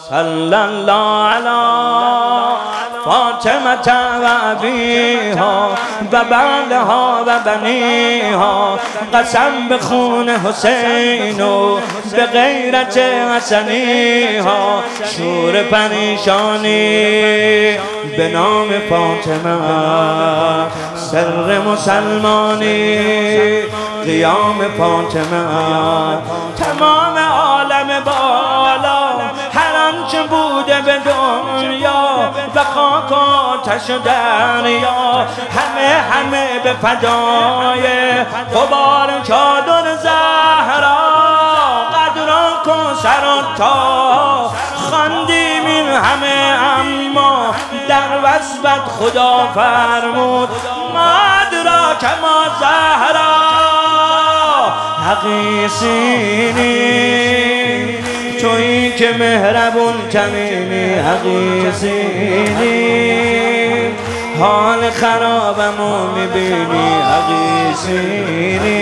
صلی الله علی فاطمه و ابیها و بعلها و بنیها، قسم به خون حسین و به غیرت حسنیها، شور پریشانی به نام فاطمه، سر مسلمانی قیام فاطمه، تمام عالم بالا هر آنچه بوده به دنیا و خاک و آتش و دریا، همه به فدای غبار چادر زهرا، قدر کن سر و تا خواندیم این همه، اما در وصفت خدا فرمود مادرا که ما زهرا حقیسینی، تویی که مهربون کمینی حقیسینی، حال خرابمو میبینی حقیسینی،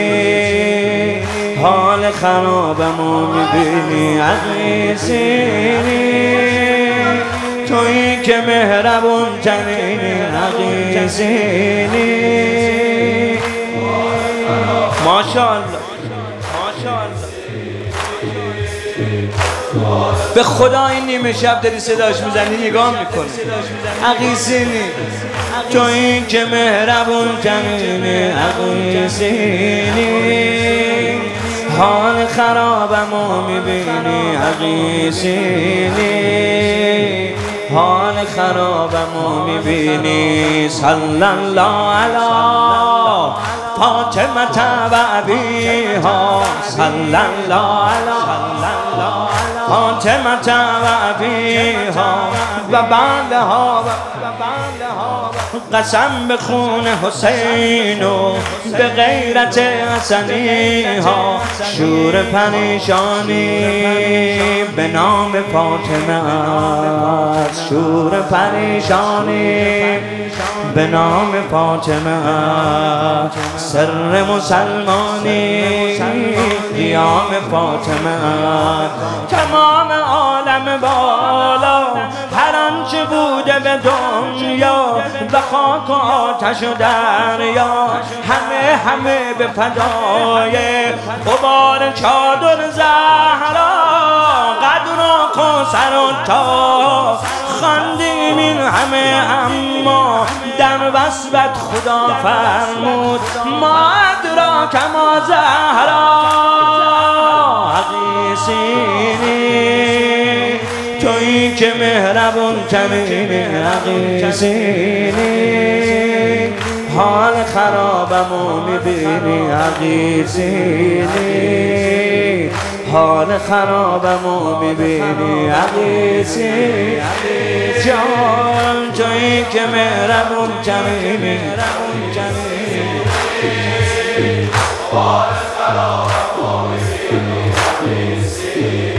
حال خرابمو میبینی حقیسینی، تویی که مهربون کمینی حقیسینی. ماشاءالله به خدا این نیمه شب داری صداش میزنی نگاه میکنی حقیسینی، تویی که مهربون کنینی حقیسینی، حال خرابمو میبینی حقیسینی، حال خرابمو میبینی. صلی الله علی فاطمه و ابیها، صلی الله علی فاطمه و ابیها و بعلها، قسم به خون حسین و به غیرت حسنیها، شور پریشانی به نام فاطمه، شور پریشانی به نام فاطمه، سر مسلمانی قیام فاطمه، تمام عالم بالا هر آنچه بوده به دنیا و خاک و آتش و دریا، همه به فدای غبار چادر زهرا، قدر و سر و تا خواندیم این همه، اما در وصفت خدا فرمود مادرا که ما زهرا حقیسینی، تویی که مهربون کمینی حقیسینی، حال خرابمو میبینی حقیسینی، حال خرابمو میبینی حقیسینی، جان تویی که مهربون کمینی حال خرابمو میبینی حقیسینی،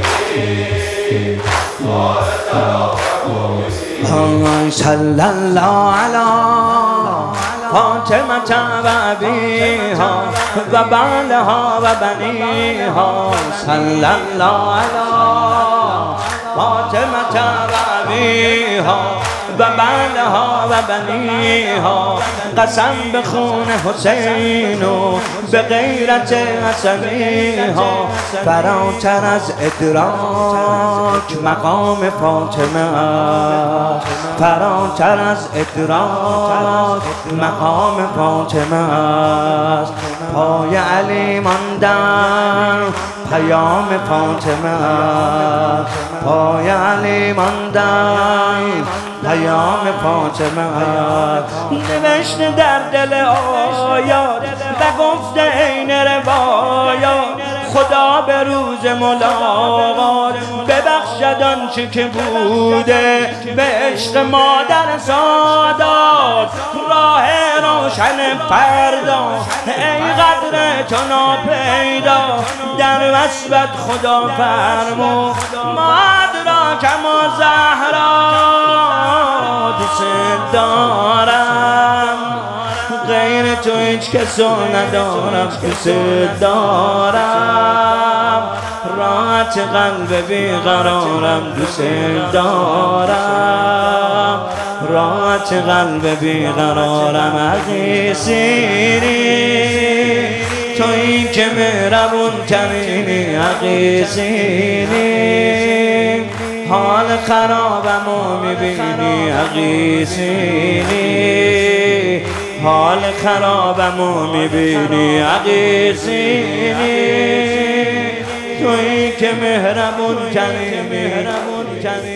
حال خرابمو میبینی. صلی الله علی فاطمه و ابیها و بعلها و بنیها، صلی الله علی فاطمه و ابیها و بعلها و بنیها، قسم به خون حسین و به غیرت حسنیها، فراتر از ادراک مقام فاطمه، فراتر از ادراک مقام فاطمه، پای علی ماندن پیام فاطمه، پای علی ماندن پیام فاطمه، نوشته در دل آیات و گفته عین روایات، خدا به روز ملاقات ببخشد آنچه که بوده، به عشق مادر سادات راه روشن فردا، ای قدر تو ناپیدا در وصفت خدا فرمود مادرا که ما زهرا دوست دارم، غیر تو هیچ کسو ندارم، دوست دارم، راحت قلب بیقرارم دوست دارم، راحت قلب بیقرارم عقیسینی، تویی که مهربون ترینی عقیسینی، حال خرابمو میبینی عقیسینی، حال خرابمو میبینی عقیسینی، تویی که مهربون ترینی